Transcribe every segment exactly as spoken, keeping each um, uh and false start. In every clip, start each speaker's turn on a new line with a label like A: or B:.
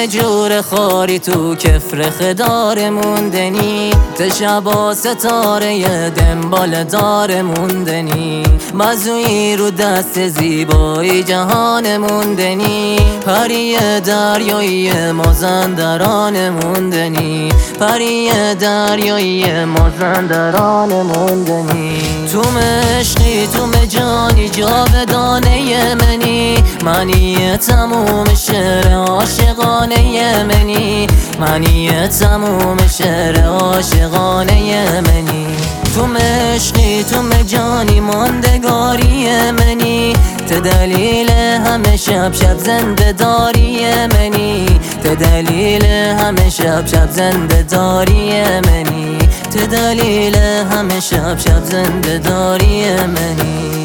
A: همه جور خاری تو کفر خدار موندنی، تشبا ستاره دنبال دار موندنی، مزوی رو دست زیبایی جهان موندنی، پری دریایی مازندران موندنی، پری دریایی مازندران موندنی. تو مشقی تو مجانی جاودانه منی، منی تموم شعر عاشقانه منی، منی تموم شعر عاشقانه منی. تو مشقی تو مجانی ماندگاری منی، ته دلیل همه شب شب زنده داری منی، ته دلیل همه شب شب زنده داری منی، ته دلیل همه شب شب زنده داری منی.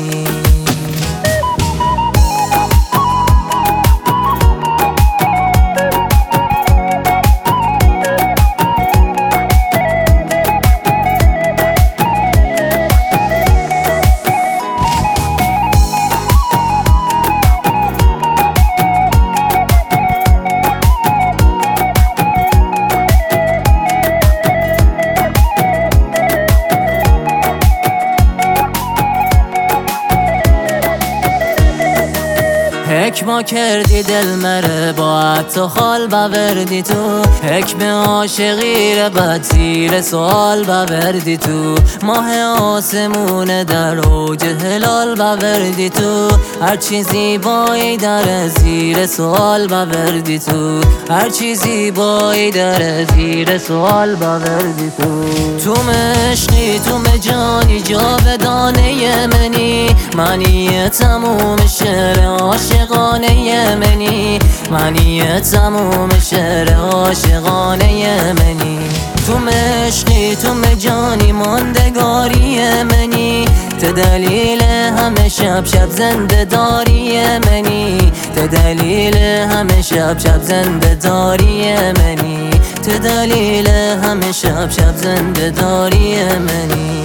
A: حکما کردی دل مره با حتی خال بوردی تو، حکم عاشقی رو بد زیر سوال بوردی تو، ماه آسمون در اوج هلال بوردی تو، هر چیزی بایی در زیر سوال بوردی تو، هر چیزی بایی در زیر سوال بوردی تو. تو مشقی تو مجانی جاودانه منی، منی تموم شعر عاشقانه منی، منی تموم شعر عاشقانه منی. تو مشقی تو مجانی ماندگاری منی، ته دلیل همه شب شب زنده داری منی، ته دلیل همه شب شب زنده داری منی، ته دلیل همه شب شب زنده داری منی.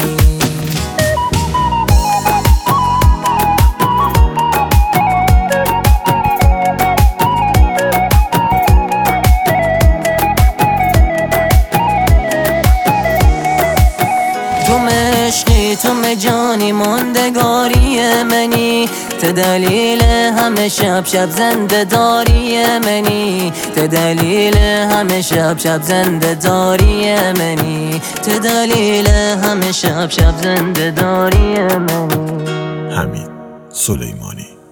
A: تو مشقی تو مجانی ماندگاری منی، ته دلیل همه شب شب زنده داری منی، ته دلیل همه شب شب زنده داری منی، ته دلیل همه شب شب زنده داری منی.
B: حمید سلیمانی.